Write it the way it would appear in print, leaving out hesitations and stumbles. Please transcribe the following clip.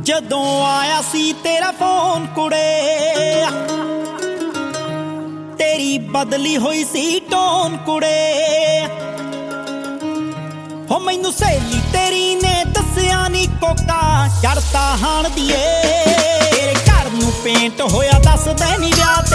ਜਦੋਂ ਆਇਆ ਸੀ ਤੇਰਾ ਫੋਨ ਕੁੜੇ, ਤੇਰੀ ਬਦਲੀ ਹੋਈ ਸੀ ਟੋਨ ਕੁੜੇ। ਹੋ ਮੈਨੂੰ ਸਹੇਲੀ ਤੇਰੀ ਨੇ ਦੱਸਿਆ ਨੀ ਕੋਕਾ ਚੜਤਾ ਹਾਣ ਦੀਏ, ਤੇਰੇ ਘਰ ਨੂੰ ਪੇਂਟ ਹੋਇਆ ਦੱਸਦੇ ਨੀ ਵਿਆਹ ਤੇ